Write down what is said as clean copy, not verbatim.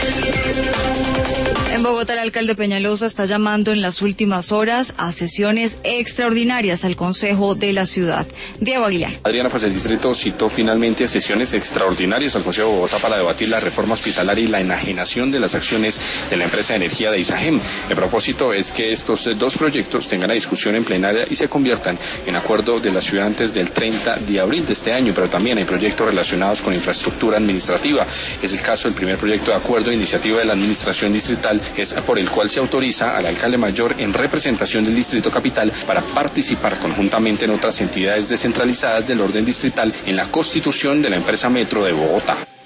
En Bogotá, el alcalde Peñalosa está llamando en las últimas horas a sesiones extraordinarias al Consejo de la ciudad. Diego Aguilar. Adriana, pues el distrito citó finalmente sesiones extraordinarias al Consejo de Bogotá para debatir la reforma hospitalaria y la enajenación de las acciones de la empresa de energía de Isagem. El propósito es que estos dos proyectos tengan la discusión en plenaria y se conviertan en acuerdo de la ciudad antes del 30 de abril de este año, pero también hay proyectos relacionados con infraestructura administrativa. Es el caso del primer proyecto de acuerdo de iniciativa de la administración distrital, es por el cual se autoriza al alcalde mayor en representación del Distrito Capital para participar conjuntamente en otras entidades descentralizadas del orden distrital en la constitución de la empresa Metro de Bogotá.